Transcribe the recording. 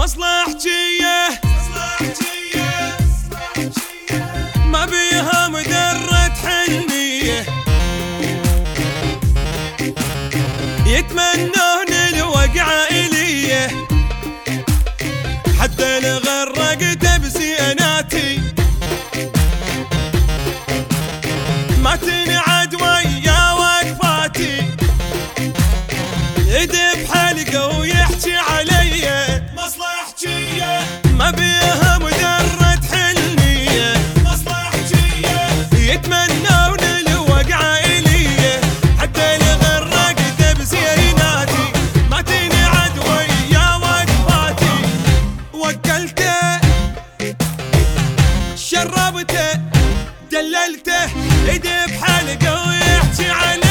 مصلحجية ما بيها مدرة حنية، يتمنون الوقعة إليه حتى لغرقت بزيناتي، ما تنعد ويا وقفاتي، يدب حلقه ويحكي علي. مصلحجية ما بيها مدرة حنية، مصلحجية يتمنون الوقعة إليه حتى لغرقت بزيناتي، ما تنعد ويا وقفاتي، وكلته شربته دللته، يدب حلقه ويحكي علي.